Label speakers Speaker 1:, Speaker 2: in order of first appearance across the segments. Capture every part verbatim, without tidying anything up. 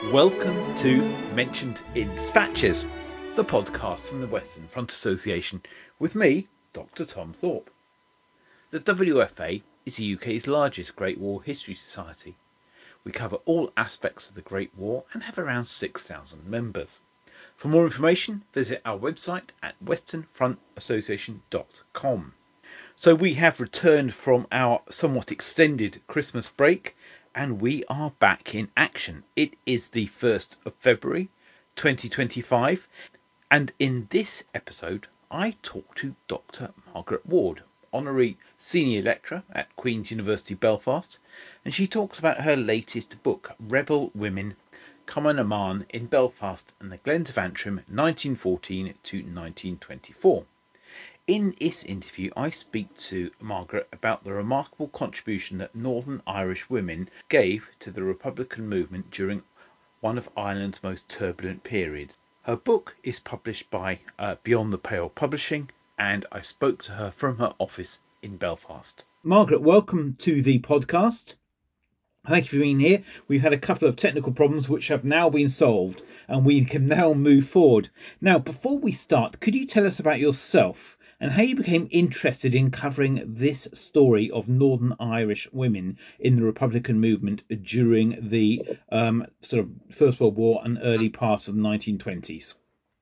Speaker 1: Welcome to Mentioned in Dispatches, the podcast from the Western Front Association, with me, Doctor Tom Thorpe. The W F A is the U K's largest Great War History Society. We cover all aspects of the Great War and have around six thousand members. For more information, visit our website at western front association dot com. So we have returned from our somewhat extended Christmas break, and we are back in action. It is the first of February twenty twenty-five, and in this episode I talk to Doctor Margaret Ward, Honorary Senior Lecturer at Queen's University Belfast, and she talks about her latest book, Rebel Women, Cumann na mBan in Belfast and the Glens of Antrim, nineteen fourteen to nineteen twenty-four. In this interview, I speak to Margaret about the remarkable contribution that Northern Irish women gave to the Republican movement during one of Ireland's most turbulent periods. Her book is published by uh, Beyond the Pale Publishing, and I spoke to her from her office in Belfast. Margaret, welcome to the podcast. Thank you for being here. We've had a couple of technical problems which have now been solved, and we can now move forward. Now, before we start, could you tell us about yourself and how you became interested in covering this story of Northern Irish women in the Republican movement during the um, sort of First World War and early part of the nineteen twenties?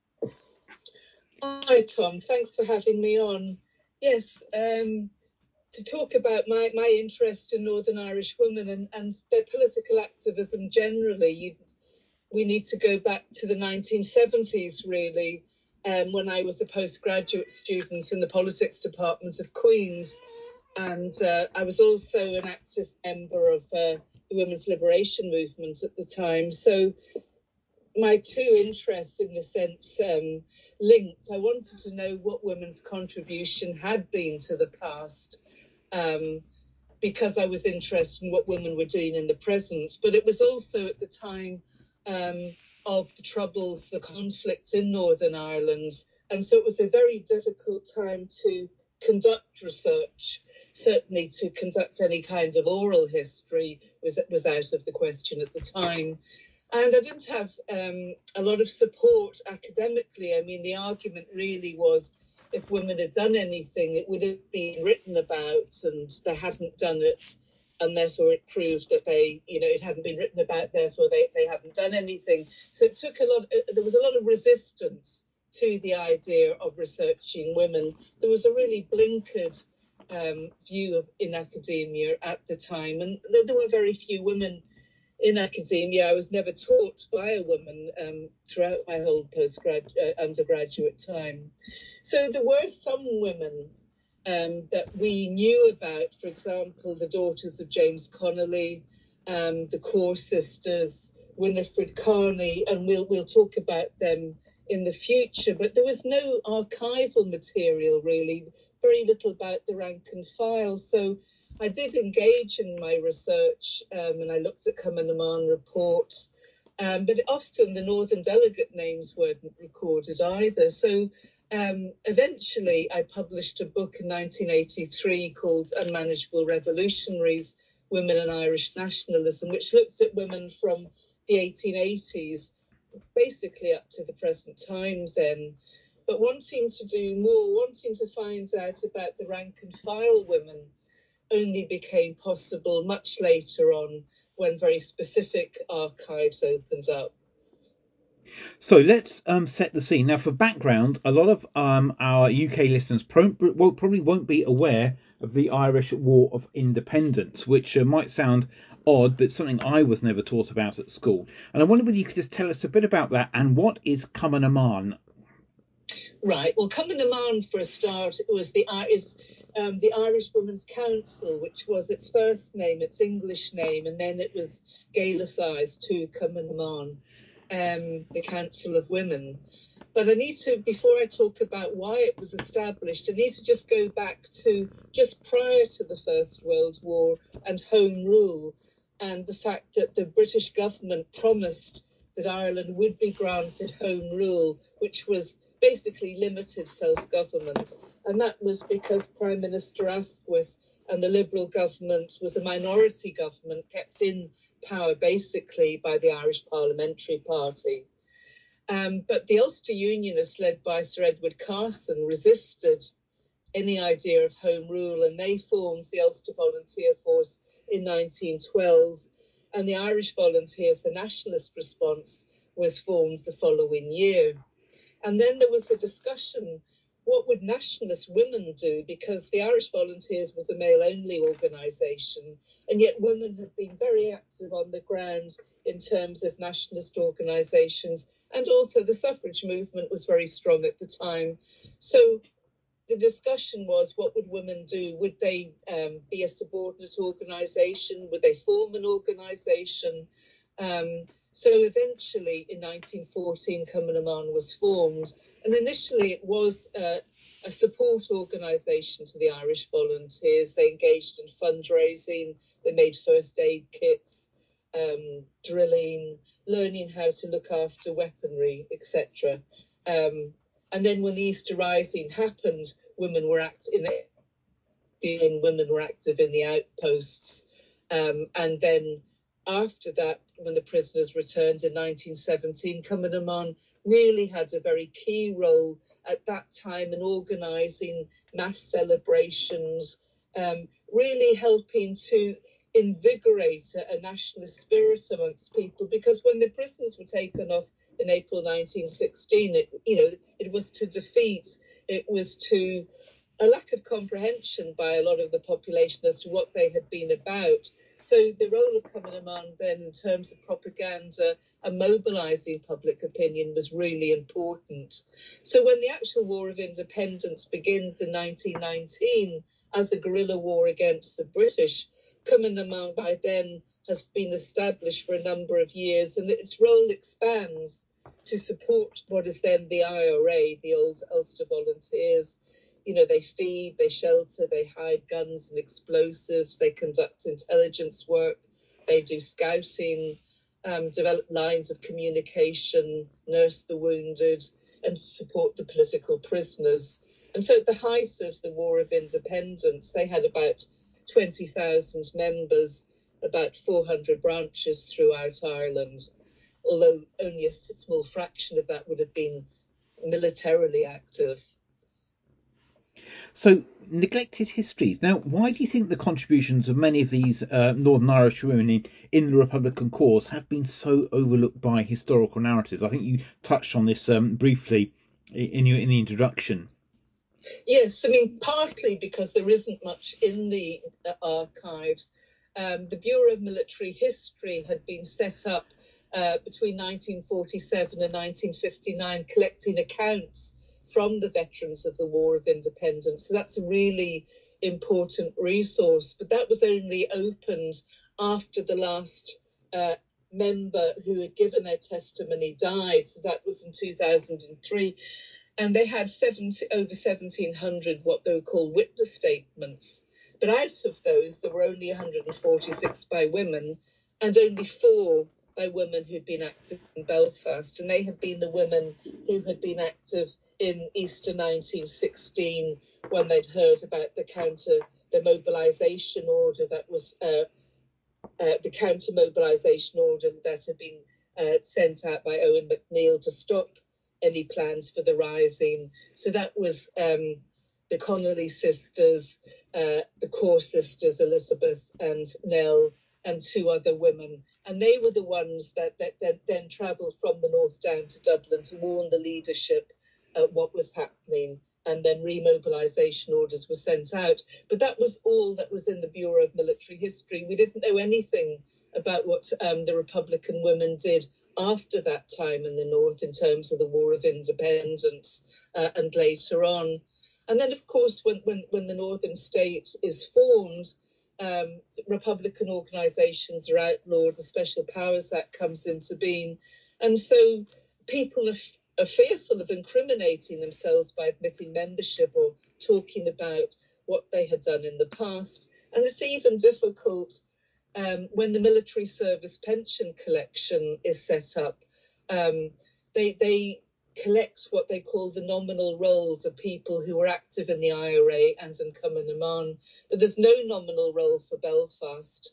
Speaker 2: Hi, Tom. Thanks for having me on. Yes, um, to talk about my, my interest in Northern Irish women and, and their political activism generally, you, we need to go back to the nineteen seventies, really, um, when I was a postgraduate student in the politics department of Queen's. And uh, I was also an active member of uh, the women's liberation movement at the time. So my two interests, in a sense, um, linked. I wanted to know what women's contribution had been to the past, um, because I was interested in what women were doing in the present. But it was also at the time um, of the troubles, the conflict in Northern Ireland. And so it was a very difficult time to conduct research. Certainly to conduct any kind of oral history was, was out of the question at the time. And I didn't have um, a lot of support academically. I mean, the argument really was if women had done anything, it would have been written about, and they hadn't done it. And therefore it proved that they, you know, it hadn't been written about, therefore they, they hadn't done anything. So it took a lot, there was a lot of resistance to the idea of researching women. There was a really blinkered um, view of in academia at the time. And there were very few women in academia. I was never taught by a woman um, throughout my whole postgrad uh, undergraduate time. So there were some women um, that we knew about, for example, the daughters of James Connolly, um, the Core sisters, Winifred Carney, and we'll we'll talk about them in the future. But there was no archival material, really, very little about the rank and file. So I did engage in my research um, and I looked at Cumann na mBan reports, um, but often the Northern delegate names weren't recorded either. So um, eventually I published a book in nineteen eighty-three called Unmanageable Revolutionaries, Women and Irish Nationalism, which looked at women from the eighteen eighties, basically up to the present time then. But wanting to do more, wanting to find out about the rank and file women only became possible much later on when very specific archives opened up.
Speaker 1: So let's um, set the scene. Now, for background, a lot of um, our U K listeners pro- well, probably won't be aware of the Irish War of Independence, which uh, might sound odd, but something I was never taught about at school. And I wonder whether you could just tell us a bit about that and what is Cumann na mBan?
Speaker 2: Right. Well, Cumann na mBan, for a start, was the is um, the Irish Women's Council, which was its first name, its English name, and then it was Gaelicised to Cumann na mBan, um, the Council of Women. But I need to, before I talk about why it was established, I need to just go back to just prior to the First World War and Home Rule, and the fact that the British government promised that Ireland would be granted Home Rule, which was basically limited self-government. And that was because Prime Minister Asquith and the Liberal government was a minority government kept in power basically by the Irish Parliamentary Party. Um, but the Ulster Unionists, led by Sir Edward Carson, resisted any idea of Home Rule, and they formed the Ulster Volunteer Force in nineteen twelve, and the Irish Volunteers, the nationalist response, was formed the following year. And then there was a discussion, what would nationalist women do? Because the Irish Volunteers was a male-only organisation, and yet women have been very active on the ground in terms of nationalist organisations, and also the suffrage movement was very strong at the time. So the discussion was, what would women do? Would they um, be a subordinate organisation? Would they form an organisation? Um, so eventually, in nineteen fourteen, Cumann na mBan was formed. And initially, it was uh, a support organisation to the Irish Volunteers. They engaged in fundraising. They made first aid kits, um, drilling, learning how to look after weaponry, et cetera. Um, And then when the Easter Rising happened, women were active in it, women were active in the outposts. Um, and then after that, when the prisoners returned in nineteen seventeen, Cumann na mBan really had a very key role at that time in organising mass celebrations, um, really helping to invigorate a, a nationalist spirit amongst people, because when the prisoners were taken off in April nineteen sixteen, it, you know, it was to defeat, it was to a lack of comprehension by a lot of the population as to what they had been about. So the role of Cumann na mBan then in terms of propaganda and mobilising public opinion was really important. So when the actual War of Independence begins in nineteen nineteen as a guerrilla war against the British, Cumann na mBan by then has been established for a number of years, and its role expands to support what is then the I R A, the old Ulster Volunteers. You know, they feed, they shelter, they hide guns and explosives, they conduct intelligence work, they do scouting, um, develop lines of communication, nurse the wounded, and support the political prisoners. And so at the height of the War of Independence, they had about twenty thousand members, about four hundred branches throughout Ireland, although only a small fraction of that would have been militarily active.
Speaker 1: So, neglected histories. Now, why do you think the contributions of many of these uh, Northern Irish women in, in the Republican cause have been so overlooked by historical narratives? I think you touched on this um, briefly in, your, in the introduction.
Speaker 2: Yes, I mean, partly because there isn't much in the uh, archives. Um, the Bureau of Military History had been set up uh, between nineteen forty-seven and nineteen fifty-nine, collecting accounts from the veterans of the War of Independence. So that's a really important resource. But that was only opened after the last uh, member who had given their testimony died. So that was in two thousand three. And they had seventy, over seventeen hundred what they would call witness statements. But out of those, there were only one hundred forty-six by women, and only four by women who'd been active in Belfast. And they had been the women who had been active in Easter nineteen sixteen, when they'd heard about the counter, the mobilisation order that was, uh, uh, the counter mobilisation order that had been uh, sent out by Owen McNeill to stop any plans for the rising. So that was um, the Connolly sisters, uh, the Core sisters, Elizabeth and Nell, and two other women. And they were the ones that, that, that then travelled from the north down to Dublin to warn the leadership uh, what was happening. And then remobilisation orders were sent out. But that was all that was in the Bureau of Military History. We didn't know anything about what um, the Republican women did after that time in the north in terms of the War of Independence uh, and later on. And then, of course, when, when, when the Northern State is formed, um, Republican organisations are outlawed, the Special Powers Act comes into being. And so people are, are fearful of incriminating themselves by admitting membership or talking about what they had done in the past. And it's even difficult Um, when the military service pension collection is set up. Um, they, they collect what they call the nominal rolls of people who were active in the I R A and in Cumann na mBan, but there's no nominal roll for Belfast.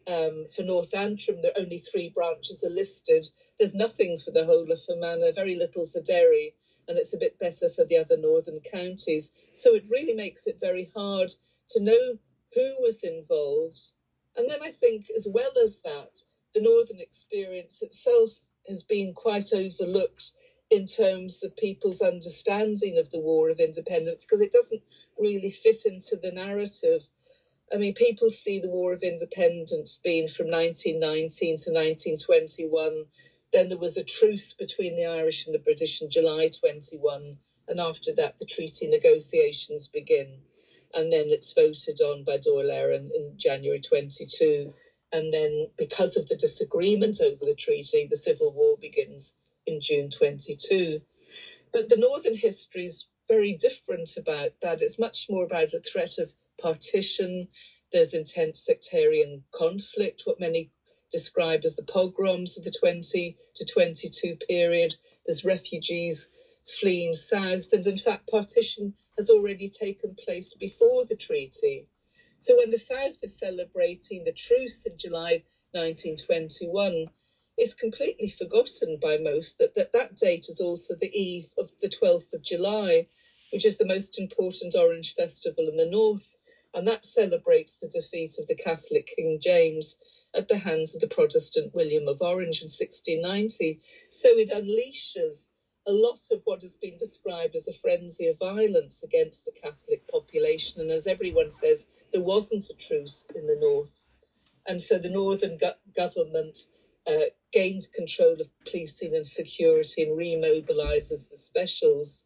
Speaker 2: Um, for North Antrim, there are only three branches are listed. There's nothing for the whole of Fermanagh, very little for Derry, and it's a bit better for the other northern counties. So it really makes it very hard to know who was involved. And then I think, as well as that, the northern experience itself has been quite overlooked in terms of people's understanding of the War of Independence, because it doesn't really fit into the narrative. I mean, people see the War of Independence being from nineteen nineteen to nineteen twenty-one. Then there was a truce between the Irish and the British in July twenty-one. And after that, the treaty negotiations begin. And then it's voted on by Dáil Éireann in January twenty-two. And then, because of the disagreement over the treaty, the Civil War begins in June twenty-two. But the Northern history is very different about that. It's much more about a threat of partition. There's intense sectarian conflict, what many describe as the pogroms of the twenty to twenty-two period. There's refugees fleeing south, and in fact partition has already taken place before the treaty. So when the South is celebrating the truce in July nineteen twenty-one, it's completely forgotten by most that, that that date is also the eve of the twelfth of July, which is the most important Orange festival in the north, and that celebrates the defeat of the Catholic King James at the hands of the Protestant William of Orange in sixteen ninety. So it unleashes a lot of what has been described as a frenzy of violence against the Catholic population, and as everyone says, there wasn't a truce in the north. And so the northern go- government uh, gains control of policing and security and remobilises the specials.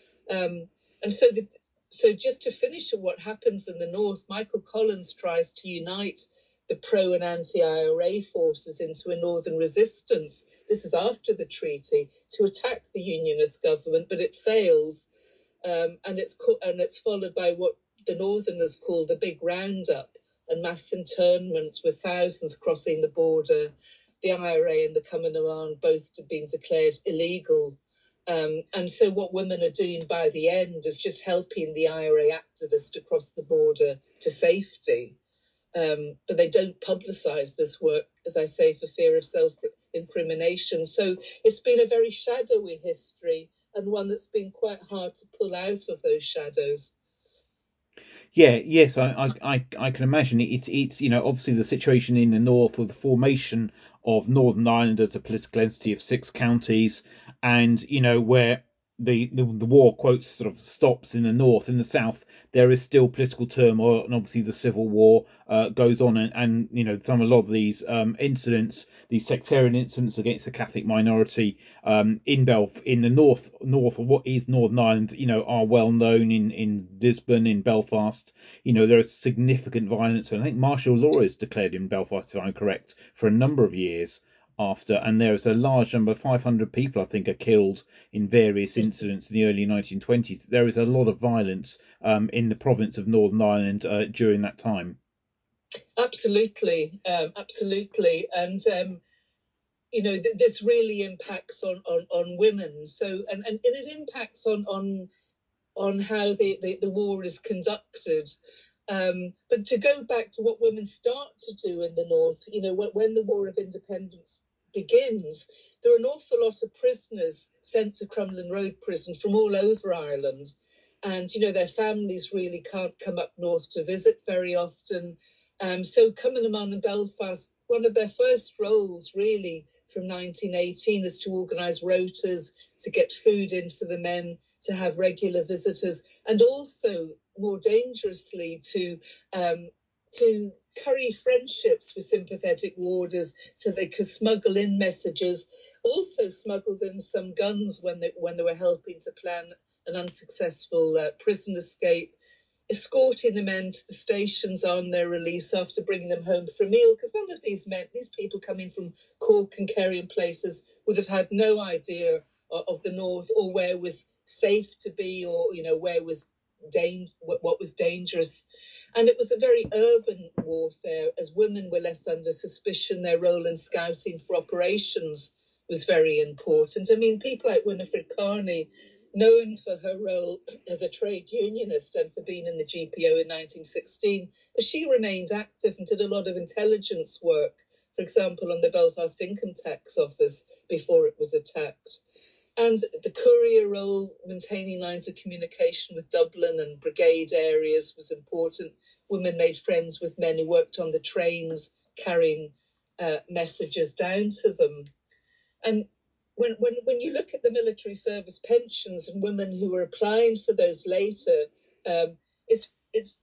Speaker 2: Um, and so, the, so just to finish on what happens in the north, Michael Collins tries to unite the pro and anti-I R A forces into a northern resistance. This is after the treaty, to attack the unionist government, but it fails. Um, and it's co- and it's followed by what the northerners call the big roundup and mass internment, with thousands crossing the border. The I R A and the Cumann na mBan both have been declared illegal. Um, and so what women are doing by the end is just helping the I R A activists to cross the border to safety. Um, but they don't publicise this work, as I say, for fear of self-incrimination. So it's been a very shadowy history, and one that's been quite hard to pull out of those shadows.
Speaker 1: Yeah, yes, I, I, I can imagine it's it's you know obviously the situation in the north with the formation of Northern Ireland as a political entity of six counties, and you know where the, the the war quotes sort of stops in the north. In the south there is still political turmoil, and obviously the civil war uh, goes on, and, and you know some a lot of these um, incidents, these sectarian incidents against the Catholic minority um, in Belf in the north north of what is Northern Ireland, you know, are well known in in Lisbon, in Belfast. You know there is significant violence, and I think martial law is declared in Belfast, if I'm correct, for a number of years after, and there is a large number, five hundred people I think are killed in various incidents in the early nineteen twenties. There is a lot of violence um, in the province of Northern Ireland uh, during that time.
Speaker 2: Absolutely, um, absolutely, and um, you know th- this really impacts on, on, on women. So and, and, and it impacts on on on how the, the, the war is conducted. Um, but to go back to what women start to do in the north, you know, when, when the War of Independence begins, there are an awful lot of prisoners sent to Crumlin Road prison from all over Ireland. And, you know, their families really can't come up north to visit very often. Um, so Cumann na mBan and Belfast, one of their first roles really from nineteen eighteen is to organise rotas, to get food in for the men, to have regular visitors, and also more dangerously to um, to curry friendships with sympathetic warders so they could smuggle in messages. Also smuggled in some guns when they when they were helping to plan an unsuccessful uh, prison escape, escorting the men to the stations on their release after bringing them home for a meal, because none of these men, these people coming from Cork and Kerry and places, would have had no idea of, of the north or where was safe to be, or you know where was dang- what was dangerous. And it was a very urban warfare, as women were less under suspicion. Their role in scouting for operations was very important. I mean, people like Winifred Carney known for her role as a trade unionist and for being in the G P O in nineteen sixteen, but she remained active and did a lot of intelligence work, for example, on the Belfast Income Tax Office before it was attacked. And the courier role, maintaining lines of communication with Dublin and brigade areas, was important. Women made friends with men who worked on the trains, carrying uh, messages down to them. And when, when, when you look at the military service pensions and women who were applying for those later, um, it's, it's,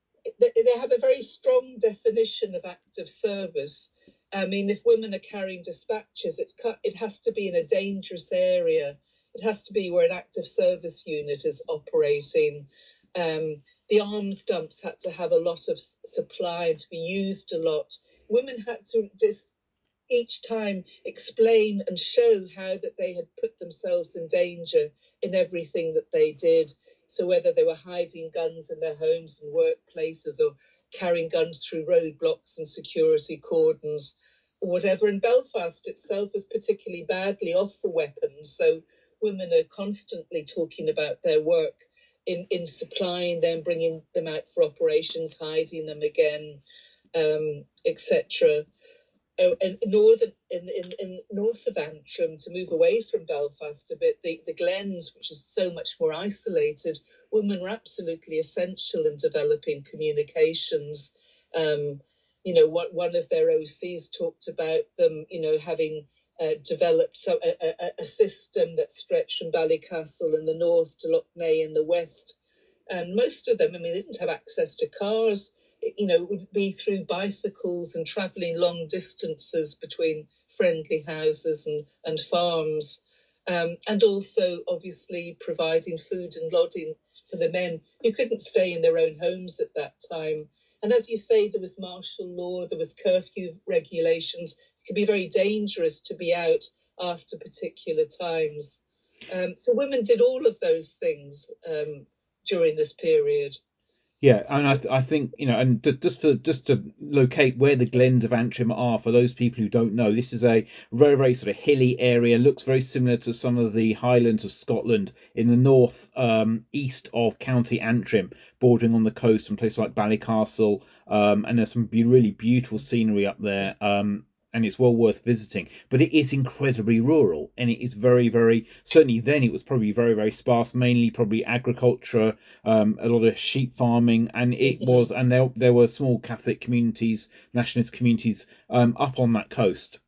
Speaker 2: they have a very strong definition of active service. I mean, if women are carrying dispatches, it's, it has to be in a dangerous area. It has to be where an active service unit is operating. Um, the arms dumps had to have a lot of supply and to be used a lot. Women had to dis- each time explain and show how that they had put themselves in danger in everything that they did. So whether they were hiding guns in their homes and workplaces or carrying guns through roadblocks and security cordons or whatever. And Belfast itself was particularly badly off for weapons. So women are constantly talking about their work in, in supplying them, bringing them out for operations, hiding them again, um, et cetera. Oh, and northern in, in, in north of Antrim, to move away from Belfast a bit, the, the Glens, which is so much more isolated, women were absolutely essential in developing communications. Um, you know, what one of their O Cs talked about them, you know, having uh, developed so, a, a, a system that stretched from Ballycastle in the north to Loughney in the west. And most of them, I mean, they didn't have access to cars. You know, it would be through bicycles and travelling long distances between friendly houses and, and farms. Um, and also, obviously, providing food and lodging for the men who couldn't stay in their own homes at that time. And as you say, there was martial law, there was curfew regulations. It could be very dangerous to be out after particular times. Um, so women did all of those things um, during this period.
Speaker 1: Yeah, and I, th- I think, you know, and to, just to just to locate where the Glens of Antrim are, for those people who don't know, this is a very, very sort of hilly area. Looks very similar to some of the Highlands of Scotland in the north um, east of County Antrim, bordering on the coast, and places like Ballycastle. Um, and there's some be- really beautiful scenery up there. Um, and it's well worth visiting, but it is incredibly rural, and it is very, very, certainly then it was probably very, very sparse, mainly probably agriculture, um, a lot of sheep farming, and it mm-hmm. was, and there there were small Catholic communities, nationalist communities um, up on that coast.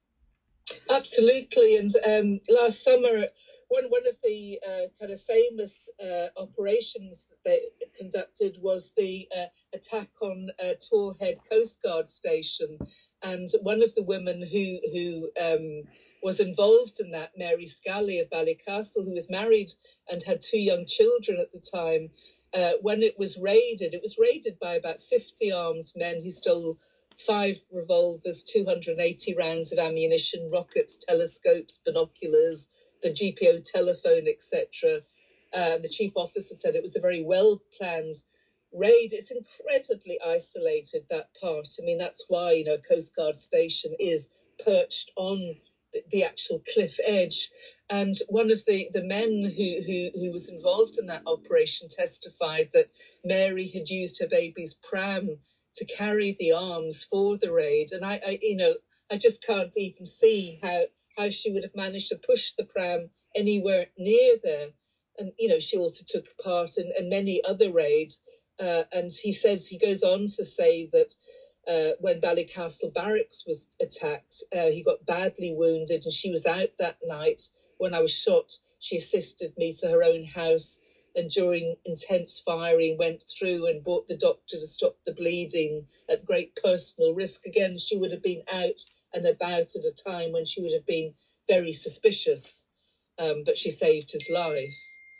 Speaker 2: Absolutely, and um, last summer, one one of the uh, kind of famous uh, operations that they conducted was the uh, attack on uh, Tor Head Coast Guard Station, and one of the women who who um, was involved in that, Mary Scally of Ballycastle, who was married and had two young children at the time. Uh, when it was raided, it was raided by about fifty armed men who stole five revolvers, two hundred eighty rounds of ammunition, rockets, telescopes, binoculars, the G P O telephone, et cetera. Uh, the chief officer said it was a very well-planned raid. It's incredibly isolated, that part. I mean, that's why, you know, Coast Guard Station is perched on the, the actual cliff edge. And one of the, the men who, who, who was involved in that operation testified that Mary had used her baby's pram to carry the arms for the raid. And I, I, you know, I just can't even see how, how she would have managed to push the pram anywhere near there. And, you know, she also took part in, in many other raids. Uh, and he says, he goes on to say that uh, when Ballycastle Barracks was attacked, uh, he got badly wounded, and she was out that night when I was shot. She assisted me to her own house, and during intense firing went through and brought the doctor to stop the bleeding at great personal risk. Again, she would have been out and about at a time when she would have been very suspicious, um, but she saved his life.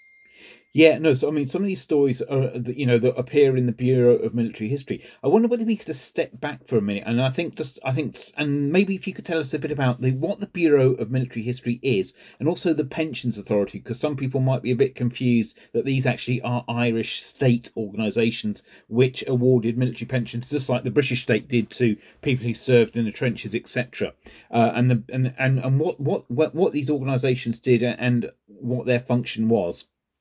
Speaker 1: Yeah, no, so I mean, some of these stories are, you know, that appear in the Bureau of Military History. I wonder whether we could just step back for a minute, and I think just, I think, and maybe if you could tell us a bit about the what the Bureau of Military History is, and also the Pensions Authority, because some people might be a bit confused that these actually are Irish state organisations which awarded military pensions, just like the British state did to people who served in the trenches, et cetera. Uh, and the and and and what what what what these organisations did and what their function was.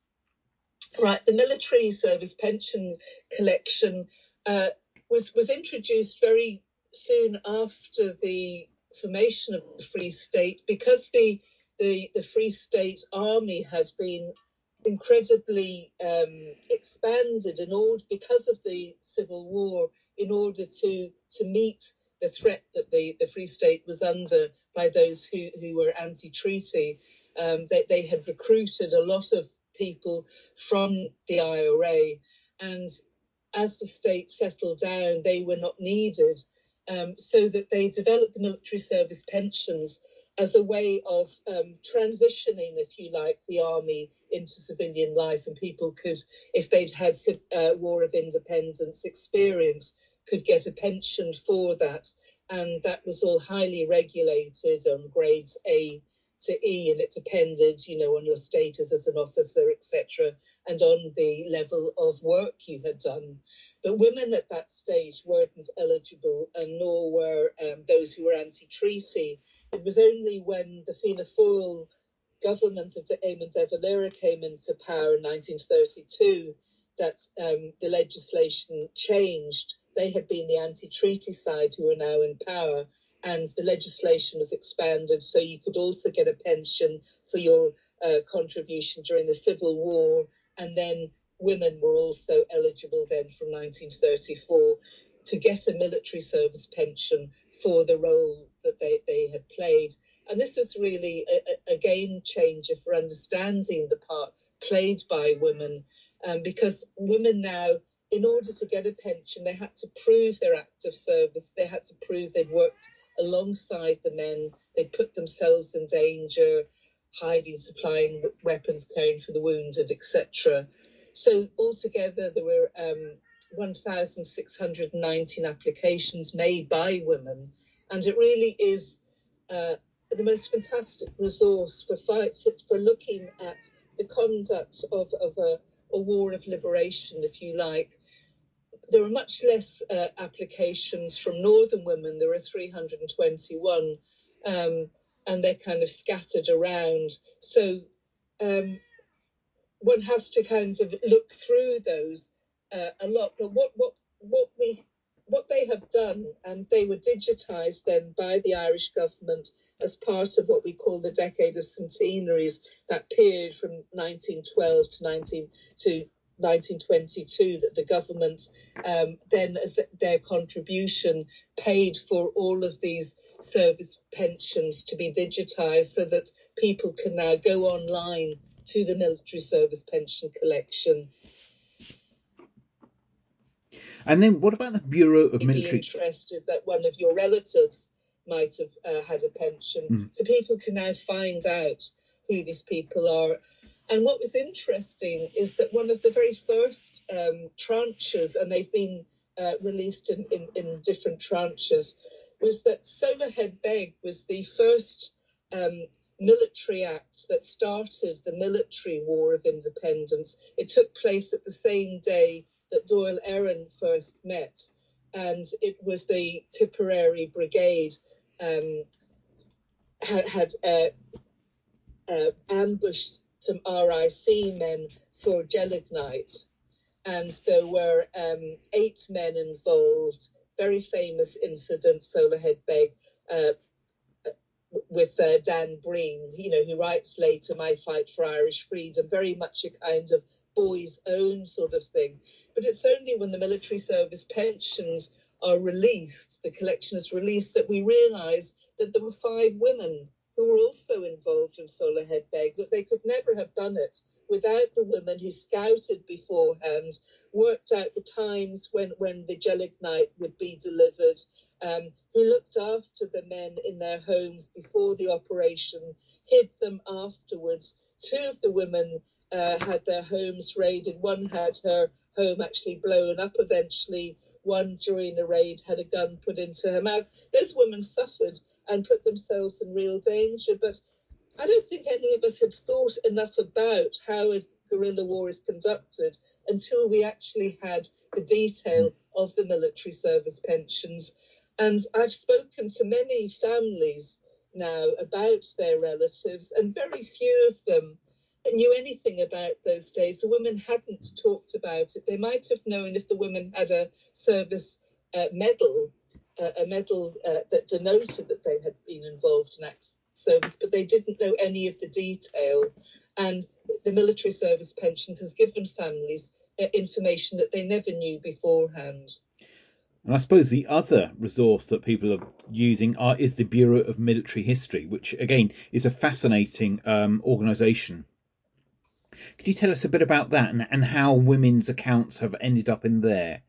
Speaker 2: right, the military service pension collection uh, was was introduced very soon after the formation of the Free State, because the the, the Free State Army had been incredibly um, expanded in order, because of the Civil War, in order to to meet the threat that the, the Free State was under by those who, who were anti-treaty. Um, they, they had recruited a lot of people from the I R A, and as the state settled down, they were not needed, um, so that they developed the military service pensions as a way of um, transitioning, if you like, the army into civilian life, and people could, if they'd had uh, War of Independence experience, could get a pension for that. And that was all highly regulated on grades A to E, and it depended, you know, on your status as an officer, et cetera, and on the level of work you had done. But women at that stage weren't eligible, and nor were um, those who were anti-treaty. It was only when the Fianna Fáil government of Eamon de Valera came into power in nineteen thirty-two that um, the legislation changed. They had been the anti-treaty side who are now in power, and the legislation was expanded so you could also get a pension for your uh, contribution during the Civil War, and then women were also eligible then from nineteen thirty-four to get a military service pension for the role that they, they had played. And this was really a, a game changer for understanding the part played by women, um, because women now, in order to get a pension, they had to prove their active service. They had to prove they'd worked alongside the men. They put themselves in danger, hiding, supplying weapons, caring for the wounded, et cetera. So altogether, there were um, one thousand six hundred nineteen applications made by women, and it really is uh, the most fantastic resource for fights, for looking at the conduct of, of a, a war of liberation, if you like. There were much less uh, applications from Northern women. There were three hundred twenty-one, um, and they're kind of scattered around. So um, one has to kind of look through those uh, a lot. But what what what we what they have done, and they were digitised then by the Irish government as part of what we call the Decade of Centenaries, that period from nineteen twelve to nineteen to nineteen twenty-two, that the government um, then, as their contribution, paid for all of these service pensions to be digitised, so that people can now go online to the military service pension collection.
Speaker 1: And then what about the Bureau of Military...
Speaker 2: Be interested that one of your relatives might have uh, had a pension. Mm. So people can now find out who these people are. And what was interesting is that one of the very first um, tranches, and they've been uh, released in, in, in different tranches, was that Solarhead Beg was the first um, military act that started the military War of Independence. It took place at the same day that Dáil Éireann first met, and it was the Tipperary Brigade um, had, had uh, uh, ambushed some R I C men for Gaelic Night, and there were um, eight men involved. Very famous incident, Solarhead Beg, uh, with uh, Dan Breen, you know, who writes later My Fight for Irish Freedom, very much a kind of boys' own sort of thing. But it's only when the military service pensions are released, the collection is released, that we realise that there were five women who were also involved in Solarhead Beg, that they could never have done it without the women who scouted beforehand, worked out the times when, when the Gaelic Night would be delivered, um, who looked after the men in their homes before the operation, hid them afterwards. Two of the women uh, had their homes raided. One had her home actually blown up eventually. One, during a raid, had a gun put into her mouth. Those women suffered and put themselves in real danger, but I don't think any of us had thought enough about how a guerrilla war is conducted until we actually had the detail of the military service pensions. And I've spoken to many families now about their relatives, and very few of them knew anything about those days. The women hadn't talked about it. They might have known if the women had a service uh, medal, uh, a medal uh, that denoted that they had been involved in active service, but they didn't know any of the detail. And the military service pensions has given families uh, information that they never knew beforehand.
Speaker 1: And I suppose the other resource that people are using are, is the Bureau of Military History, which again is a fascinating um, organisation. Could you tell us a bit about that and, and how women's accounts have ended up in there?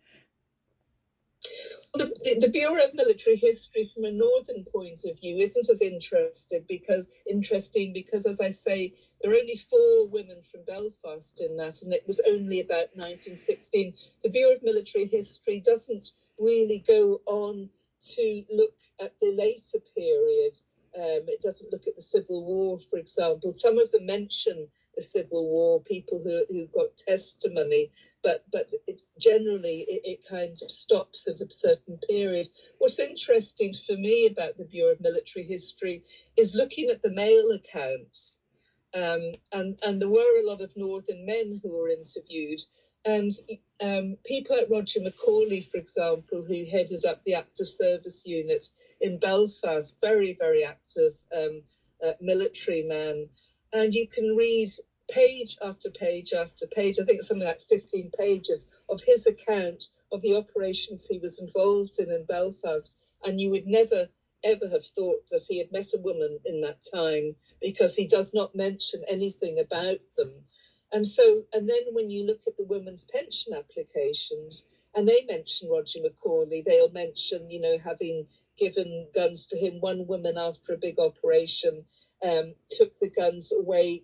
Speaker 2: The, the Bureau of Military History, from a northern point of view, isn't as interested because interesting because, as I say, there are only four women from Belfast in that, and it was only about nineteen sixteen. The Bureau of Military History doesn't really go on to look at the later period. Um, it doesn't look at the Civil War, for example. Some of them mention the Civil War, people who who got testimony, but but it, generally it, it kind of stops at a certain period. What's interesting for me about the Bureau of Military History is looking at the male accounts, um, and and there were a lot of Northern men who were interviewed, and um, people like Roger Macaulay, for example, who headed up the active service unit in Belfast, very very active um, uh, military man. And you can read page after page after page, I think it's something like fifteen pages, of his account of the operations he was involved in in Belfast. And you would never, ever have thought that he had met a woman in that time, because he does not mention anything about them. And so, and then when you look at the women's pension applications, and they mention Roger Macaulay, they'll mention, you know, having given guns to him. One woman, after a big operation, um, took the guns away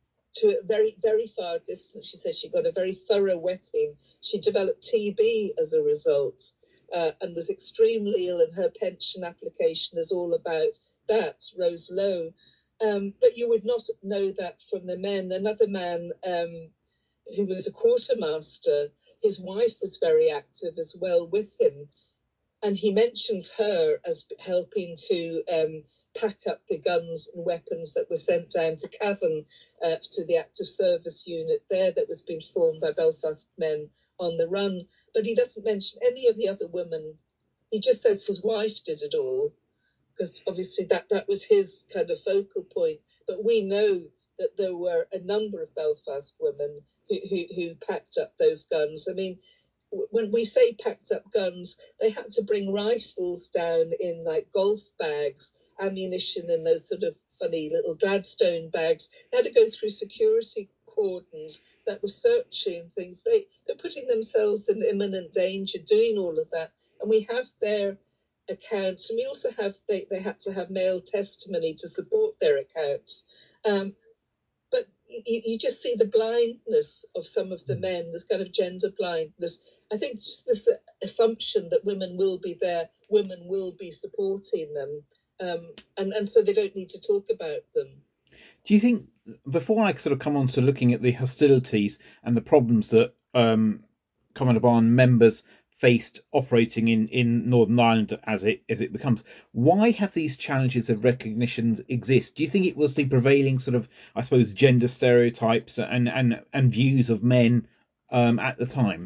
Speaker 2: to a very, very far distance. She said she got a very thorough wetting. She developed T B as a result, uh, and was extremely ill, and her pension application is all about that, Rose Lowe. Um, but you would not know that from the men. Another man um, who was a quartermaster, his wife was very active as well with him. And he mentions her as helping to um, pack up the guns and weapons that were sent down to Cavan, uh, to the active service unit there that was being formed by Belfast men on the run. But he doesn't mention any of the other women. He just says his wife did it all, because obviously that, that was his kind of focal point. But we know that there were a number of Belfast women who, who, who packed up those guns. I mean, when we say packed up guns, they had to bring rifles down in like golf bags, ammunition in those sort of funny little Gladstone bags. They had to go through security cordons that were searching things. They, they're putting themselves in imminent danger doing all of that. And we have their accounts, and we also have, they, they had to have male testimony to support their accounts. Um, but you, you just see the blindness of some of the men, this kind of gender blindness. I think just this assumption that women will be there, women will be supporting them, um, and, and so they don't need to talk about them.
Speaker 1: Do you think, before I sort of come on to looking at the hostilities and the problems that um, Commodore Barn members faced operating in, in Northern Ireland as it as it becomes, why have these challenges of recognition exist? Do you think it was the prevailing sort of, I suppose, gender stereotypes and and, and views of men um, at the time?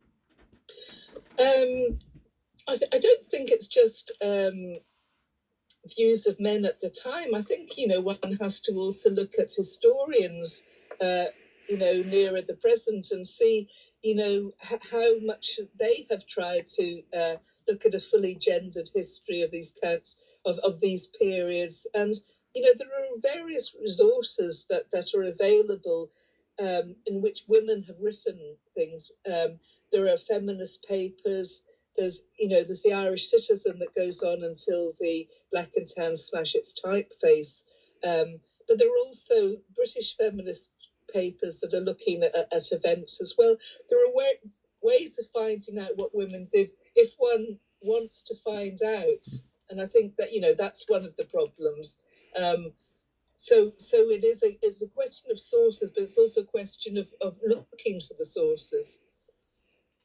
Speaker 2: Um, I, th- I don't think it's just um, views of men at the time. I think, you know, one has to also look at historians, uh, you know, nearer the present, and see, you know, h- how much they have tried to uh, look at a fully gendered history of these counts, of, of these periods. And, you know, there are various resources that, that are available, um, in which women have written things. Um, there are feminist papers. There's, you know, there's the Irish Citizen that goes on until the Black and Tan smash its typeface. Um, but there are also British feminist papers that are looking at, at events as well. There are way, ways of finding out what women did if one wants to find out. And I think that, you know, that's one of the problems. Um, so so it is a, it's a question of sources, but it's also a question of, of looking for the sources.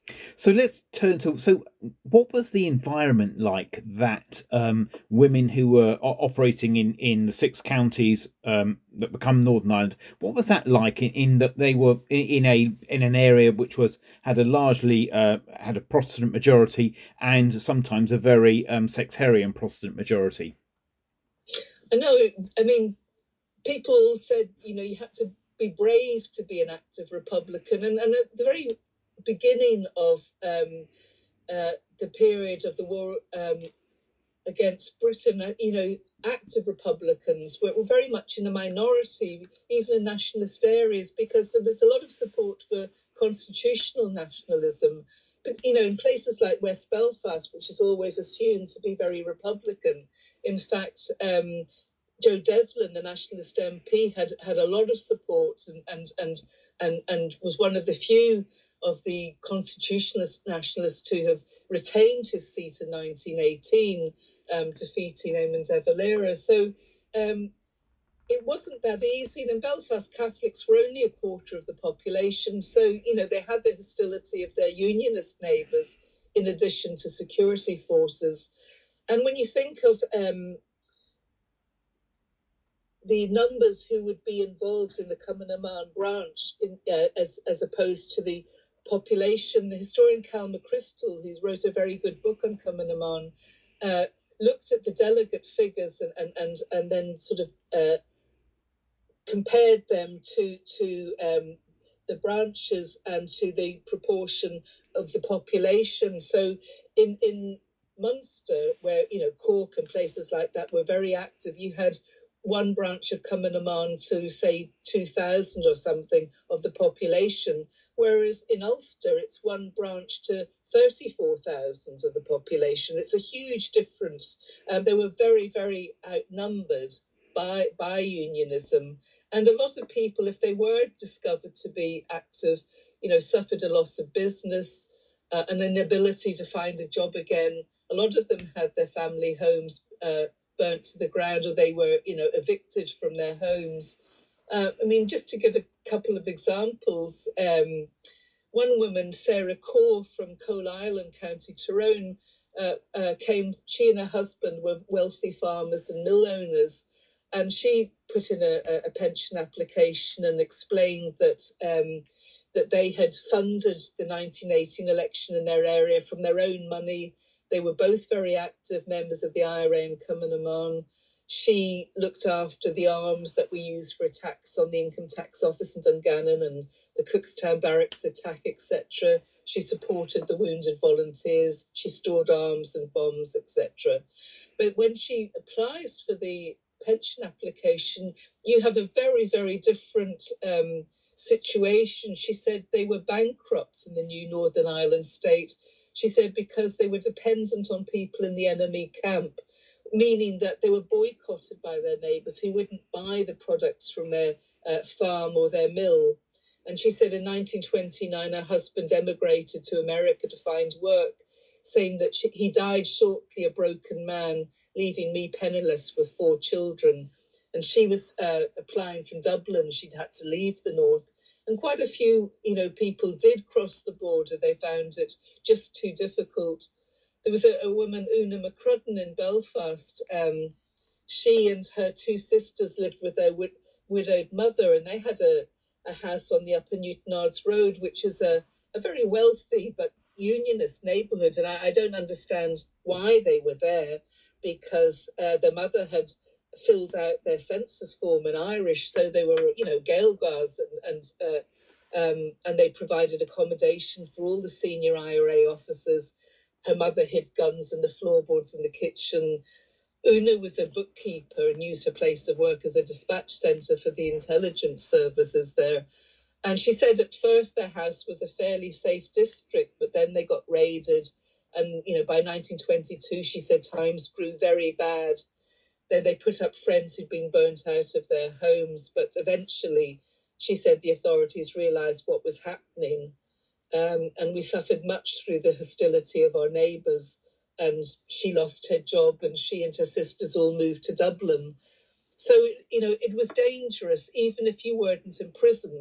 Speaker 1: So let's turn to, so what was the environment like that um, women who were o- operating in, in the six counties um, that become Northern Ireland, what was that like in, in that they were in, in a in an area which was had a largely uh, had a Protestant majority and sometimes a very um, sectarian Protestant majority?
Speaker 2: I know, I mean, people said, you know, you had to be brave to be an active Republican. And, and at the very beginning of um, uh, the period of the war um, against Britain, uh, you know, active Republicans were, were very much in a minority, even in nationalist areas, because there was a lot of support for constitutional nationalism. But, you know, in places like West Belfast, which is always assumed to be very Republican, in fact, um, Joe Devlin, the nationalist M P, had had a lot of support and and and and, and was one of the few of the constitutionalist nationalists to have retained his seat in nineteen eighteen, um, defeating Eamon de Valera. So um, it wasn't that easy. And in Belfast, Catholics were only a quarter of the population. So, you know, they had the hostility of their unionist neighbours in addition to security forces. And when you think of um, the numbers who would be involved in the Cumann branch in, uh, as, as opposed to the population. The historian Cal McChrystal, who wrote a very good book on Cumann, uh, looked at the delegate figures and, and, and, and then sort of uh, compared them to, to um, the branches and to the proportion of the population. So in, in Munster, where, you know, Cork and places like that were very active, you had one branch of Cumann to, say, two thousand or something of the population, whereas in Ulster, it's one branch to thirty-four thousand of the population. It's a huge difference. Um, they were very, very outnumbered by, by unionism. And a lot of people, if they were discovered to be active, you know, suffered a loss of business, uh, an inability to find a job again. A lot of them had their family homes uh, burnt to the ground, or they were, you know, evicted from their homes. Uh, I mean, just to give a couple of examples, um, one woman, Sarah Corr from Coal Island, County Tyrone, uh, uh, came, she and her husband were wealthy farmers and mill owners, and she put in a, a pension application and explained that um, that they had funded the nineteen eighteen election in their area from their own money. They were both very active members of the I R A and Cumann. She looked after the arms that we used for attacks on the Income Tax Office in Dungannon and the Cookstown Barracks attack, et cetera. She supported the wounded volunteers. She stored arms and bombs, et cetera. But when she applies for the pension application, you have a very, very different um, situation. She said they were bankrupt in the new Northern Ireland state. She said because they were dependent on people in the enemy camp, meaning that they were boycotted by their neighbours who wouldn't buy the products from their uh, farm or their mill. And she said in nineteen twenty-nine, her husband emigrated to America to find work, saying that she, he died shortly a broken man, leaving me penniless with four children. And she was uh, applying from Dublin. She'd had to leave the north. And quite a few, you know, people did cross the border. They found it just too difficult. There was a, a woman, Una McCrudden, in Belfast. Um, she and her two sisters lived with their wid- widowed mother, and they had a, a house on the Upper Newtonards Road, which is a, a very wealthy but unionist neighbourhood. And I, I don't understand why they were there, because uh, their mother had filled out their census form in Irish, so they were, you know, Gaelgars, and and, uh, um, and they provided accommodation for all the senior I R A officers. Her mother hid guns in the floorboards in the kitchen. Una was a bookkeeper and used her place of work as a dispatch centre for the intelligence services there. And she said at first their house was a fairly safe district, but then they got raided. And, you know, by nineteen twenty-two, she said times grew very bad. Then they put up friends who'd been burnt out of their homes. But eventually, she said the authorities realised what was happening. Um, and we suffered much through the hostility of our neighbours. And she lost her job, and she and her sisters all moved to Dublin. So, you know, it was dangerous, even if you weren't imprisoned.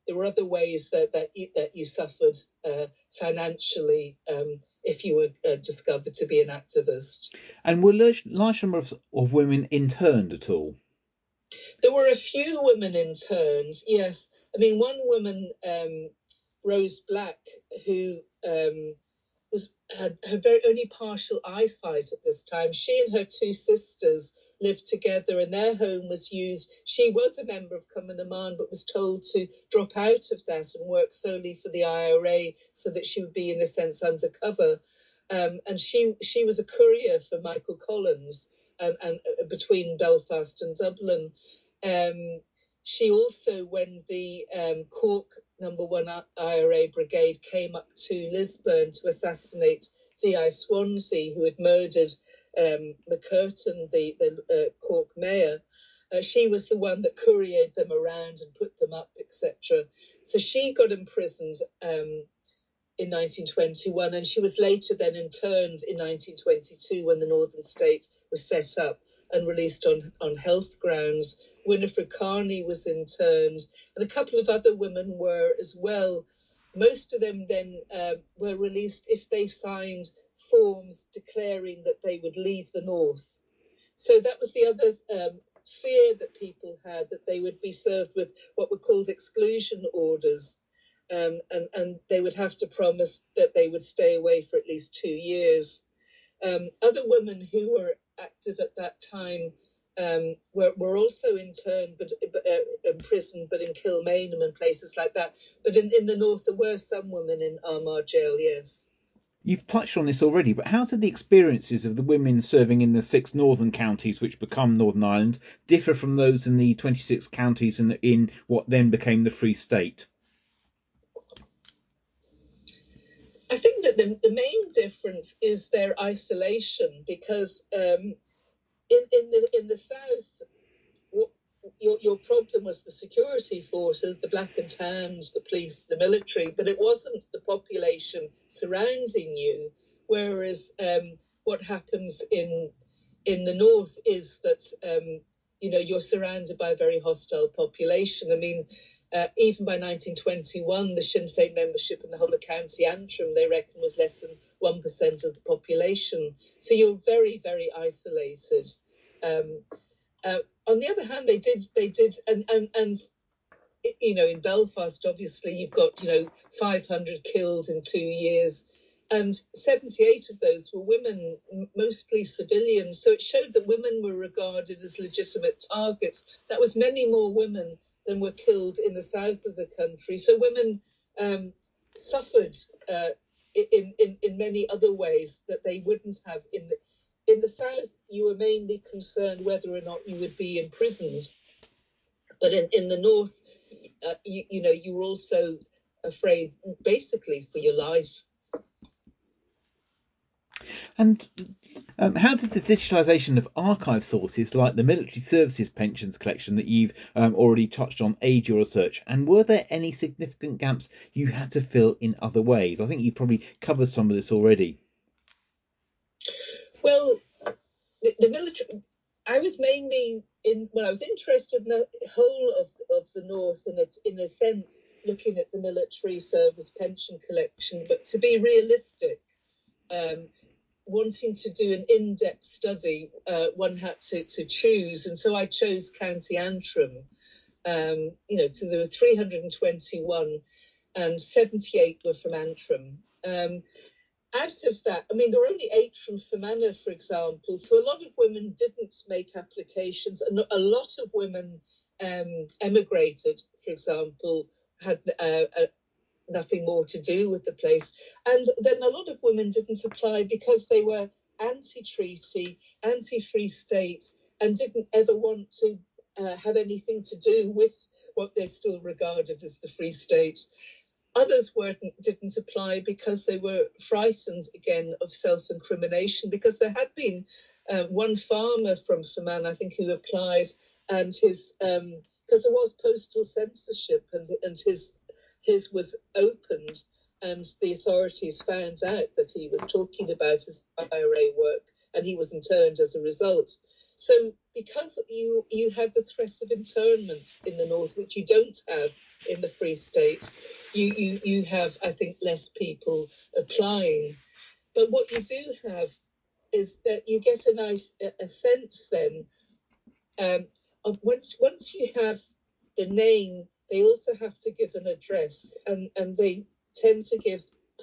Speaker 2: there were other ways that that you, that you suffered uh, financially um, if you were uh, discovered to be an activist.
Speaker 1: And were large, large number of, of women interned at all?
Speaker 2: There were a few women interned, yes. I mean, one woman, um, Rose Black, who um, was had, had very only partial eyesight at this time. She and her two sisters lived together, and their home was used. She was a member of Cumann na mBan, but was told to drop out of that and work solely for the I R A, so that she would be, in a sense, undercover. Um, and she she was a courier for Michael Collins, and, and uh, between Belfast and Dublin. Um, she also, when the um, Cork number one I R A brigade came up to Lisburn to assassinate D I Swansea, who had murdered um, McCurtain, the, the uh, Cork mayor, uh, she was the one that couriered them around and put them up, et cetera. So she got imprisoned um, in nineteen twenty-one, and she was later then interned in nineteen twenty-two when the Northern State was set up and released on, on health grounds. Winifred Carney was interned, and a couple of other women were as well. Most of them then uh, were released if they signed forms declaring that they would leave the North. So that was the other um, fear that people had, that they would be served with what were called exclusion orders. Um, and, and they would have to promise that they would stay away for at least two years. Um, other women who were active at that time um, were, were also interned, but uh, imprisoned, but in Kilmainham and places like that. But in, in the north, there were some women in Armagh jail, yes.
Speaker 1: You've touched on this already, but how did the experiences of the women serving in the six northern counties, which become Northern Ireland, differ from those in the twenty-six counties in, in what then became the Free State?
Speaker 2: I think that the, the main difference is their isolation, because um, in, in the in the south, what, your your problem was the security forces, the black and tans, the police, the military, but it wasn't the population surrounding you. Whereas um, what happens in in the north is that um, you know you're surrounded by a very hostile population. I mean, uh, even by nineteen twenty-one, the Sinn Féin membership in the whole of County Antrim, they reckon, was less than one percent of the population. So you're very, very isolated. Um, uh, on the other hand, they did, they did, and, and, and, you know, in Belfast, obviously, you've got, you know, five hundred killed in two years, and seventy-eight of those were women, mostly civilians. So it showed that women were regarded as legitimate targets. That was many more women than were killed in the south of the country. So women um, suffered uh, in, in, in many other ways that they wouldn't have in the In the south, you were mainly concerned whether or not you would be imprisoned. But in, in the north, uh, you, you know, you were also afraid basically for your life.
Speaker 1: And um, how did the digitalisation of archive sources like the military services pensions collection that you've um, already touched on aid your research? And were there any significant gaps you had to fill in other ways? I think you probably covered some of this already.
Speaker 2: Well, the, the military, I was mainly in, well, I was interested in the whole of, of the North, and it, in a sense, looking at the military service pension collection. But to be realistic, um, wanting to do an in-depth study, uh, one had to, to choose. And so I chose County Antrim. Um, you know, so there were three hundred twenty-one and seventy-eight were from Antrim. Um, out of that, I mean, there were only eight from Fermanagh, for example. So a lot of women didn't make applications, and a lot of women um, emigrated, for example, had uh, uh, nothing more to do with the place. And then a lot of women didn't apply because they were anti-treaty, anti-Free State, and didn't ever want to uh, have anything to do with what they still regarded as the Free State. Others weren't, didn't apply because they were frightened, again, of self-incrimination, because there had been uh, one farmer from Fermanagh, I think, who applied, and his, um, because there was postal censorship, and, and his, his was opened, and the authorities found out that he was talking about his I R A work, and he was interned as a result. So because you you had the threat of internment in the north, which you don't have in the Free State, you you you have, I think, less people applying. But what you do have is that you get a nice a, a sense then um, of once once you have the name, they also have to give an address, and and they tend to give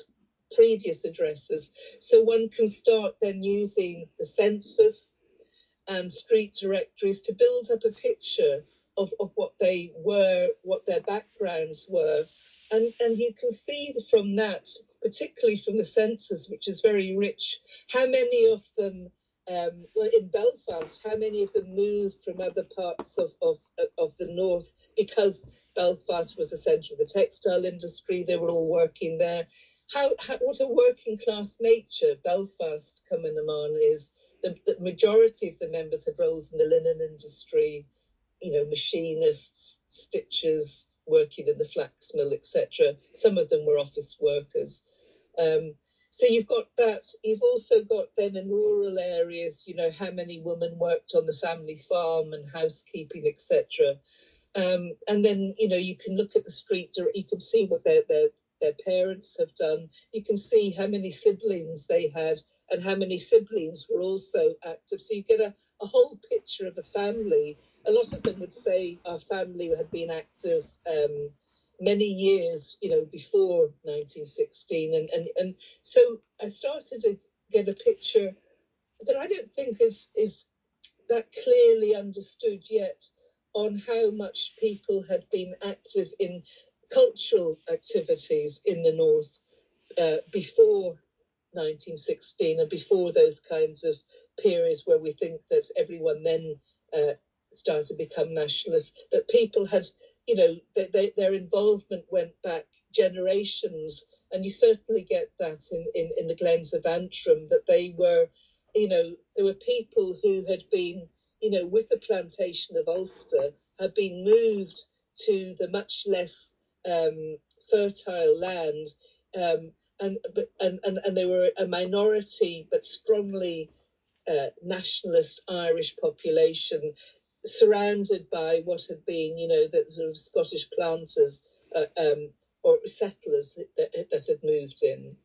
Speaker 2: previous addresses. So one can start then using the census and street directories to build up a picture of, of what they were, what their backgrounds were. And, and you can see from that, particularly from the census, which is very rich, how many of them, um, well, in Belfast, how many of them moved from other parts of, of, of the north because Belfast was the centre of the textile industry. They were all working there. How, how what a working class nature Belfast, Cumbernauld is. The, the majority of the members had roles in the linen industry, you know, machinists, stitchers, working in the flax mill, et cetera. Some of them were office workers. Um, so you've got that. You've also got then in rural areas, you know, how many women worked on the family farm and housekeeping, et cetera. Um, and then, you know, you can look at the street, you can see what their, their, their parents have done. You can see how many siblings they had and how many siblings were also active. So you get a, a whole picture of a family. A lot of them would say our family had been active um, many years, you know, before nineteen sixteen. And, and, and so I started to get a picture that I don't think is, is that clearly understood yet on how much people had been active in cultural activities in the north uh, before nineteen sixteen and before those kinds of periods where we think that everyone then uh, started to become nationalist, that people had, you know, they, they, their involvement went back generations. And you certainly get that in, in, in the Glens of Antrim, that they were, you know, there were people who had been, you know, with the plantation of Ulster, had been moved to the much less um, fertile land, um, and, but, and, and, and they were a minority but strongly uh, nationalist Irish population, surrounded by what had been, you know, the sort of Scottish planters uh, um, or settlers that, that had moved in.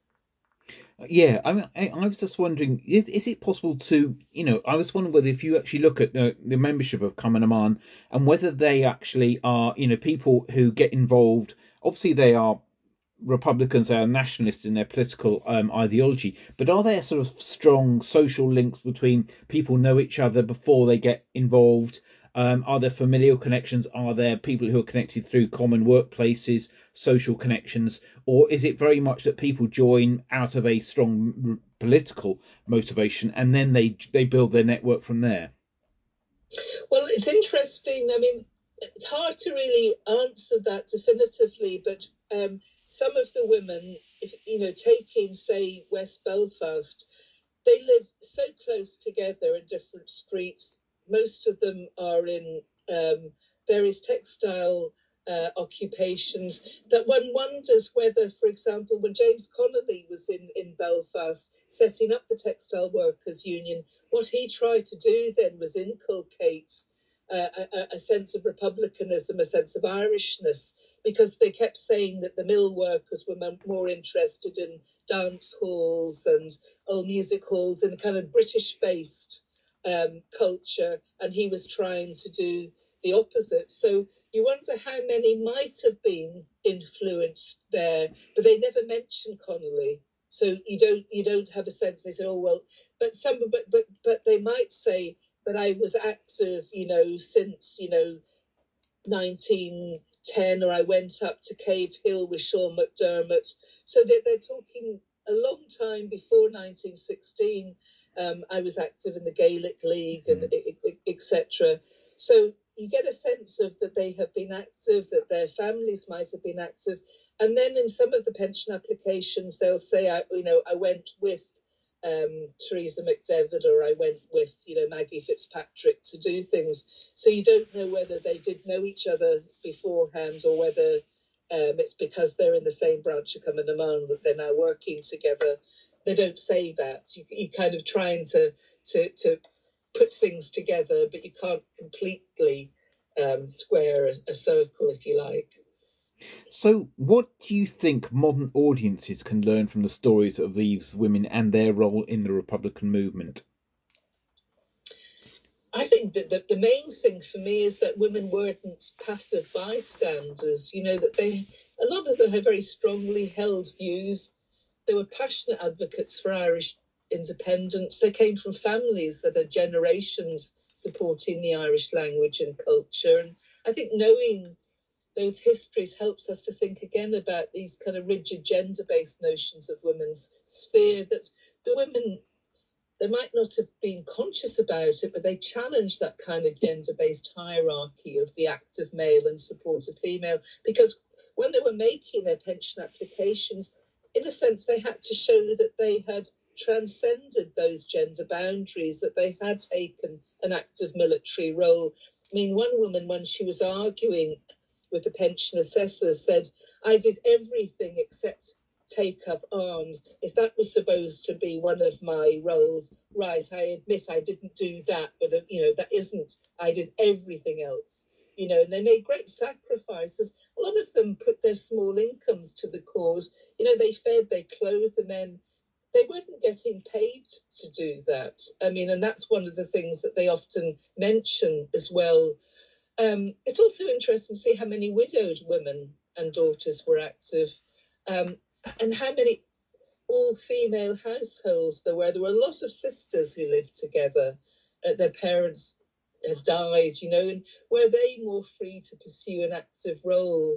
Speaker 1: Yeah, I mean, I, I was just wondering, is is it possible to, you know, I was wondering whether if you actually look at uh, the membership of Cumann and whether they actually are, you know, people who get involved. Obviously, they are Republicans, they are nationalists in their political um, ideology, but are there sort of strong social links between people know each other before they get involved? Um, are there familial connections? Are there people who are connected through common workplaces, social connections? Or is it very much that people join out of a strong political motivation and then they they build their network from there?
Speaker 2: Well, it's interesting. I mean, it's hard to really answer that definitively, but um, some of the women, if, you know, taking, say, West Belfast, they live so close together in different streets. Most of them are in um, various textile uh, occupations that one wonders whether, for example, when James Connolly was in, in Belfast setting up the Textile Workers Union, what he tried to do then was inculcate uh, a, a sense of republicanism, a sense of Irishness, because they kept saying that the mill workers were more interested in dance halls and old music halls and kind of British-based um, culture, and he was trying to do the opposite. So you wonder how many might have been influenced there, but they never mentioned Connolly. So you don't you don't have a sense. They say, oh well, but some but but but they might say, but I was active, you know, since you know nineteen ten, or I went up to Cave Hill with Sean McDermott. So they're, they're talking a long time before nineteen sixteen. Um, I was active in the Gaelic League and et cetera. So you get a sense of that they have been active, that their families might have been active. And then in some of the pension applications, they'll say, I, you know, I went with um, Theresa McDevitt, or I went with, you know, Maggie Fitzpatrick to do things. So you don't know whether they did know each other beforehand or whether um, it's because they're in the same branch of Cumann that they're now working together. They don't say that. You, you're kind of trying to, to, to put things together, but you can't completely um, square a, a circle, if you like.
Speaker 1: So, what do you think modern audiences can learn from the stories of these women and their role in the Republican movement?
Speaker 2: I think that the, the main thing for me is that women weren't passive bystanders. You know, that they, a lot of them had very strongly held views. They were passionate advocates for Irish independence. They came from families that had generations supporting the Irish language and culture. And I think knowing those histories helps us to think again about these kind of rigid gender-based notions of women's sphere, that the women, they might not have been conscious about it, but they challenged that kind of gender-based hierarchy of the active male and supportive female, because when they were making their pension applications, in a sense, they had to show that they had transcended those gender boundaries, that they had taken an active military role. I mean, one woman, when she was arguing with the pension assessors, said, I did everything except take up arms. If that was supposed to be one of my roles, right, I admit I didn't do that, but, you know, that isn't, I did everything else. You know, and they made great sacrifices. A lot of them put their small incomes to the cause. You know, they fed, they clothed the men. They weren't getting paid to do that. I mean, and that's one of the things that they often mention as well. Um, it's also interesting to see how many widowed women and daughters were active, um, and how many all-female households there were. There were a lot of sisters who lived together. Uh, their parents had died, you know, and were they more free to pursue an active role?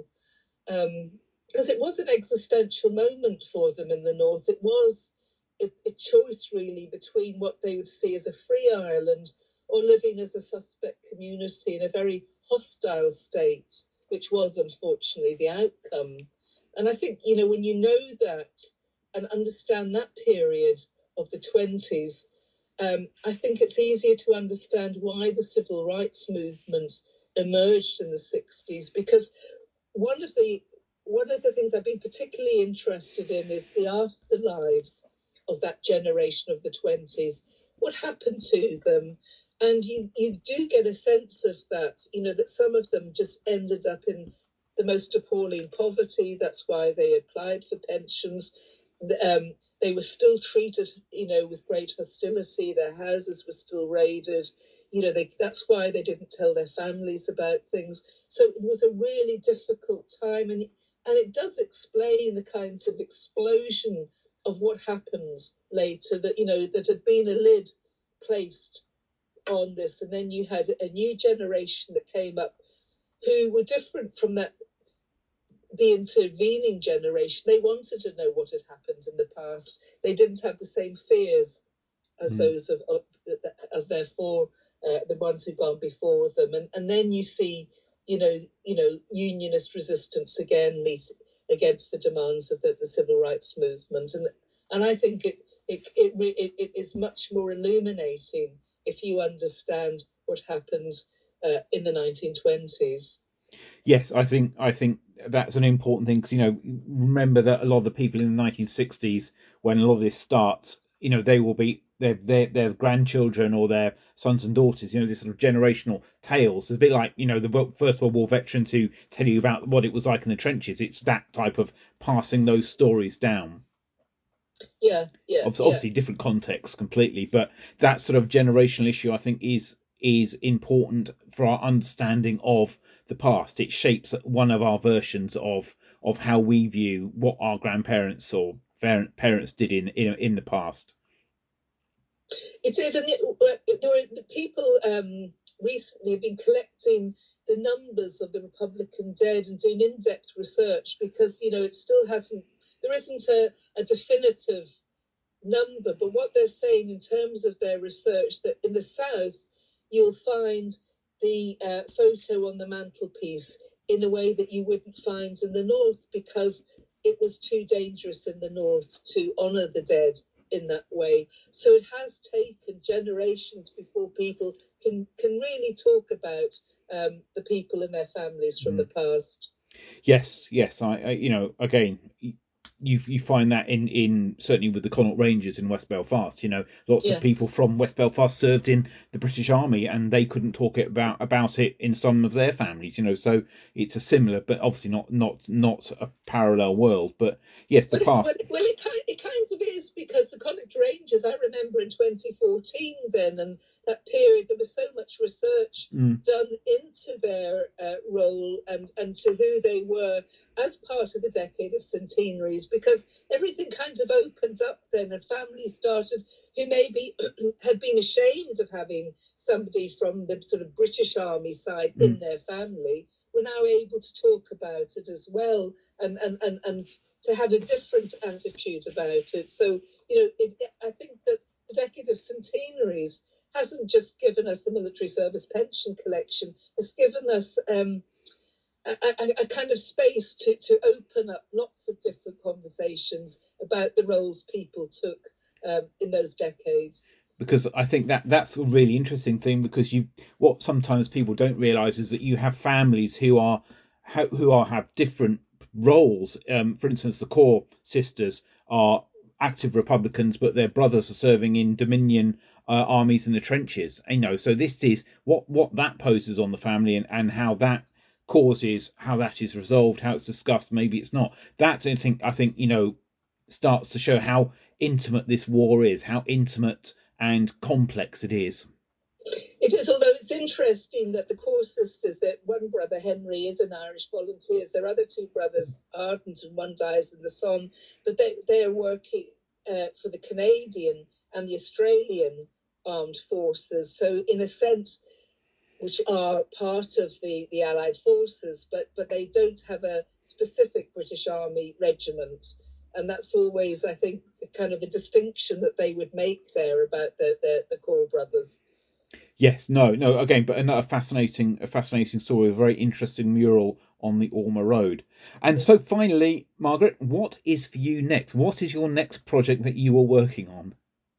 Speaker 2: Um, because it was an existential moment for them in the North. It was a, a choice, really, between what they would see as a free Ireland or living as a suspect community in a very hostile state, which was unfortunately the outcome. And I think, you know, when you know that and understand that period of the twenties, um, I think it's easier to understand why the civil rights movement emerged in the sixties, because one of the one of the things I've been particularly interested in is the afterlives of that generation of the twenties. What happened to them? And you, you do get a sense of that, you know, that some of them just ended up in the most appalling poverty. That's why they applied for pensions. Um, they were still treated, you know, with great hostility. Their houses were still raided. You know, they, that's why they didn't tell their families about things. So it was a really difficult time, and and it does explain the kinds of explosion of what happens later. That, you know, that had been a lid placed on this, and then you had a new generation that came up who were different from that the intervening generation. They wanted to know what had happened in the past. They didn't have the same fears as mm. those of, of, of their fore, uh, the ones who'd gone before them. And, and then you see, you know, you know, unionist resistance again meet against the demands of the, the civil rights movement. And and I think it it, it it it is much more illuminating if you understand what happened uh, in the nineteen twenties.
Speaker 1: Yes, I think I think that's an important thing, because, you know, remember that a lot of the people in the nineteen sixties, when a lot of this starts, you know, they will be their their their grandchildren or their sons and daughters. You know, this sort of generational tales. It's a bit like, you know, the First World War veterans who tell you about what it was like in the trenches. It's that type of passing those stories down.
Speaker 2: Yeah, yeah.
Speaker 1: Obviously,
Speaker 2: yeah.
Speaker 1: different context completely, but that sort of generational issue, I think, is is important for our understanding of the past. It shapes one of our versions of of how we view what our grandparents or parents did in in, in the past.
Speaker 2: It is, and it, there were the people um, recently have been collecting the numbers of the Republican dead and doing in-depth research, because, you know, it still hasn't, there isn't a, a definitive number, but what they're saying in terms of their research, that in the South you'll find the uh, photo on the mantelpiece in a way that you wouldn't find in the North, because it was too dangerous in the North to honour the dead in that way. So it has taken generations before people can can really talk about um, the people and their families from mm. the past.
Speaker 1: Yes, yes, I, I, you know, again, you you find that in, in certainly with the Connaught Rangers in West Belfast, you know, lots yes. of people from West Belfast served in the British Army, and they couldn't talk it about about it in some of their families, you know. So it's a similar, but obviously not not not a parallel world. But yes, the
Speaker 2: well,
Speaker 1: past.
Speaker 2: It, well, it, well, it, it kind of is, because the Connaught Rangers, I remember in twenty fourteen then, and that period, there was so much research mm. done into their uh, role and, and to who they were as part of the decade of centenaries, because everything kind of opened up then, and families started who maybe had been ashamed of having somebody from the sort of British Army side mm. in their family, were now able to talk about it as well, and and and, and to have a different attitude about it. So, you know, it, I think that the decade of centenaries hasn't just given us the military service pension collection, it's given us um, a, a, a kind of space to, to open up lots of different conversations about the roles people took um, in those decades.
Speaker 1: Because I think that that's a really interesting thing, because you what sometimes people don't realise is that you have families who are who are have different roles. Um, for instance, the Corr sisters are active Republicans, but their brothers are serving in Dominion uh, armies in the trenches. You know, so this is what what that poses on the family, and, and how that causes, how that is resolved, how it's discussed. Maybe it's not. That I think I think you know starts to show how intimate this war is, how intimate and complex it is.
Speaker 2: It is, although it's interesting that the Corr sisters, that one brother, Henry, is an Irish Volunteers. Their other two brothers aren't, and one dies in the Somme, but they, they're working uh, for the Canadian and the Australian armed forces. So in a sense, which are part of the, the Allied forces, but, but they don't have a specific British Army regiment. And that's always, I think, kind of a distinction that they would make there about the, the, the Corr brothers.
Speaker 1: Yes, no, no. Again, but another fascinating, a fascinating story, a very interesting mural on the Ormer Road. And so, finally, Margaret, what is for you next? What is your next project that you are working on?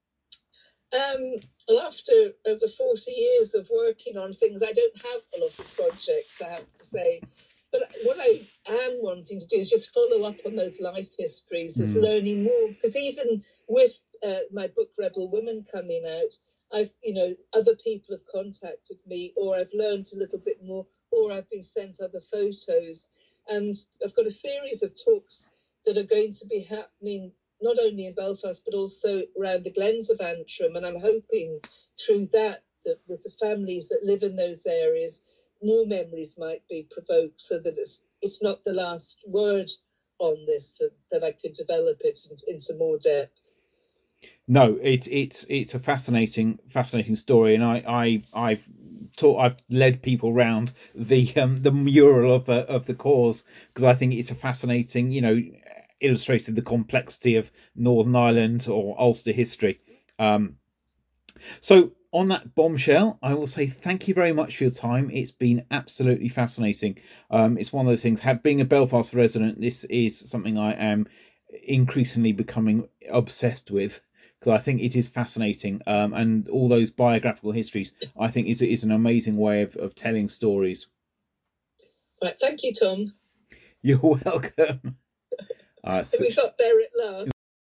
Speaker 2: Um, well, after over forty years of working on things, I don't have a lot of projects, I have to say. But what I am wanting to do is just follow up on those life histories, is mm. learning more. Because even with uh, my book Rebel Women coming out, I've, you know, other people have contacted me, or I've learned a little bit more, or I've been sent other photos. And I've got a series of talks that are going to be happening not only in Belfast, but also around the Glens of Antrim. And I'm hoping through that, that with the families that live in those areas, more memories might be provoked, so that it's it's not the last word on this, that, that I could develop it into more depth.
Speaker 1: No, it's it's it's a fascinating fascinating story, and I I I've taught I've led people around the um the mural of uh, of the cause, because I think it's a fascinating, you know, illustrated the complexity of Northern Ireland or Ulster history. Um, so on that bombshell, I will say thank you very much for your time. It's been absolutely fascinating. Um, it's one of those things. Have, being a Belfast resident, this is something I am increasingly becoming obsessed with, because I think it is fascinating. Um, and all those biographical histories, I think, is is an amazing way of, of telling stories.
Speaker 2: Right, thank you, Tom.
Speaker 1: You're welcome. Uh,
Speaker 2: so we got there at last.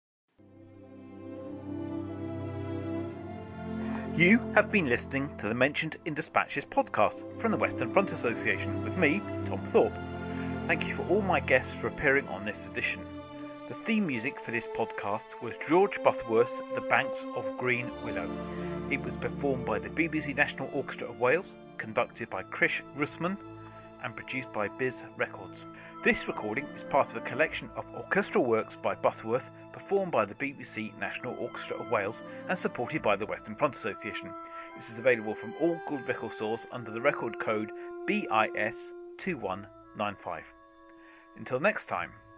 Speaker 1: You have been listening to the Mentioned in Dispatches podcast from the Western Front Association with me, Tom Thorpe. Thank you for all my guests for appearing on this edition. The theme music for this podcast was George Butterworth's The Banks of Green Willow. It was performed by the B B C National Orchestra of Wales, conducted by Krish Russman, and produced by Biz Records. This recording is part of a collection of orchestral works by Butterworth, performed by the B B C National Orchestra of Wales and supported by the Western Front Association. This is available from all good record stores under the record code B I S two one nine five. Until next time.